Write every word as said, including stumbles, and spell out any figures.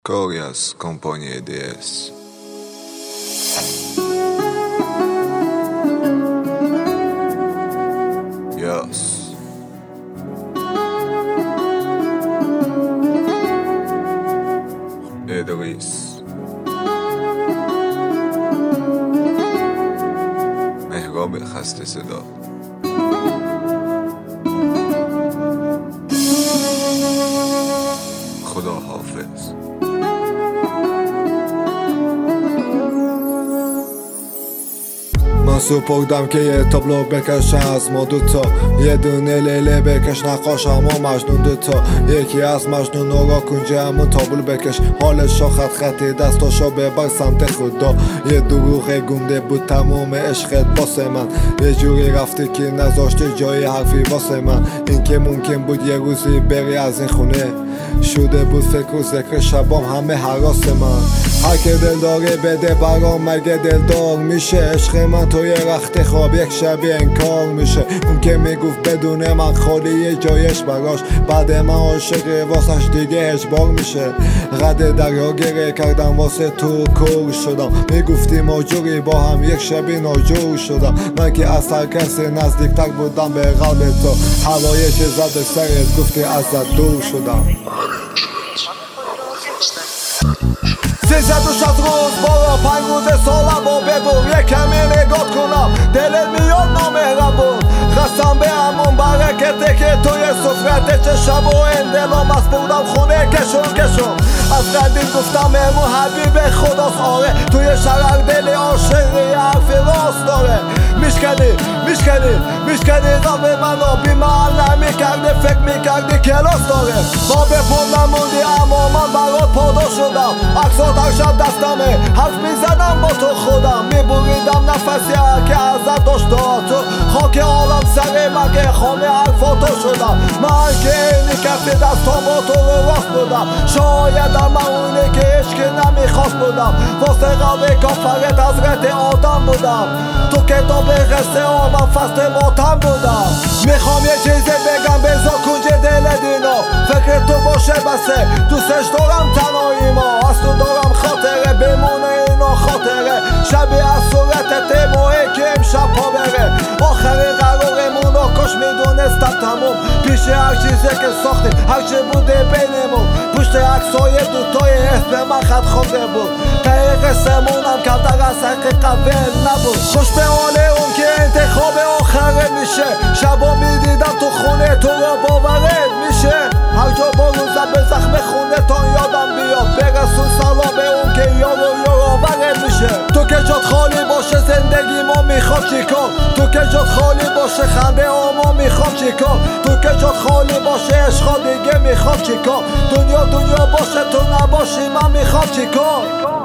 کاری از کمپانی دی اس. یاس ادریس مهراب خسته صدا. خدا حافظ. من سپردم که یه تابلو بکشن از ما دوتا، یه دونه لیله بکش نقاش اما مجنون دوتا، یکی از مجنون را کنجه همون تابلو بکش، حالشا خط خطی دستاشا ببر سمت خدا. یه دروغ گونده بود تموم عشقت واسه من، یه جوری رفتی که نذاشتی جای حرفی واسه من. این که ممکن بود یه روزی بری از این خونه، شده بود فکر و ذکر شبام همه حراس من. هر که دل داره بده برام، مگه دلدار میشه عشق من تو یه رخت خواب یک شبی انکار میشه. اون که میگفت بدون من خالی یه جایش براش، بعد من عاشق واسش دیگه اجبار میشه. قد دریا گره کردم واسه تو کور شدم، میگفتی ماجوری با هم یک شبی ناجور شدم. من که از هر کسی نزدیکتر بودم به قلب تو، هوایی که زد به سرت گفتی ازت دور شدم. سیصد و شصت روز بارا پنج روز سالم با بگو، یه کمی نگات کنم دلت میاد نامهربون. خستم به همون برکته که توی سفرت چه شب و این دلم از بودم خونه کشون کشون. از قدیم گفتم امو حبیب خداست آره، توی شرق دل عاشقی حرفی راست داره. میشکنی میشکنی میشکنی قلب منو بی محل نمیکردی، فکر میکردی کلاس داره. ما به پول نموندی اما من برات پادا شدم، عکسات هر شب دستمه حرف میزنم با تو خودم. میبریدم نفسی که ازت داشت تو، خاک عالم سر مگه خامه حرفاتو شدم. من که اینی کفی دستم با تو رو راست بودم، شایدم من اونی که عشق نمیخواست بودم. واسه قلب کافرت حضرت آدم بودم، تو کتاب قصه آمم فصل ماتم بودم. میخوام یه چیزی بگم بزا کنج دل دینا، فکر تو باشه بسه دوستش دارم تنهایی ما. از تو دارم خاطره بمونه اینا خاطره، شبی از صورتت ماهی که امشب پا بره. آخرین قرارمون رو کاش میدونستم تموم، پیش هر چیزی که ساختیم هر چی بوده بینمون. پشت عکسای دوتای اسم من خط خورده بود، ته قصه‌مونم کمتر از حقیقت ول نبود. خوش به حال اون که انتخاب آخره میشه، شبا میدیدم تو خونه تو رو باورت میشه. هر جا بروزم به زخم خونه تان یادم بیاد، برسون سلام به اون که یار و یار آورت میشه. تو که جات خالی باشه زندگی ما میخواد چیکار، تو که جات خالی باشه خنده آما میخواد چیکار، تو که جات خالی باشه عشقا دیگه میخواد چیکار. دنیا دنیا باشه تو نباشی من میخواد چیکار.